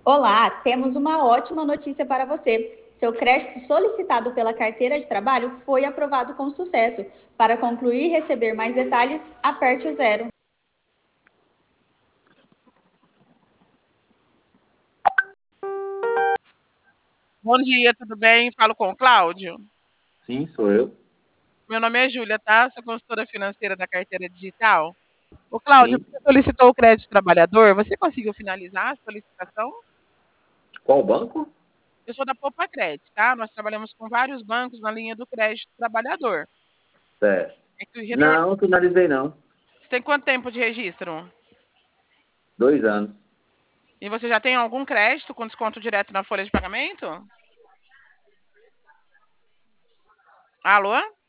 Olá, temos uma ótima notícia para você. Seu crédito solicitado pela carteira de trabalho foi aprovado com sucesso. Para concluir e receber mais detalhes, aperte o zero. Bom dia, tudo bem? Falo com o Cláudio. Sim, sou eu. Meu nome é Júlia, tá? Sou consultora financeira da carteira digital. Ô, Cláudio, Sim. você solicitou o crédito trabalhador, você conseguiu finalizar a solicitação? Qual banco? Eu sou da Poupa Crédito, tá? Nós trabalhamos com vários bancos na linha do crédito trabalhador. Certo. É que Não, finalizei não. Você tem quanto tempo de registro? 2 anos. E você já tem algum crédito com desconto direto na folha de pagamento? Alô?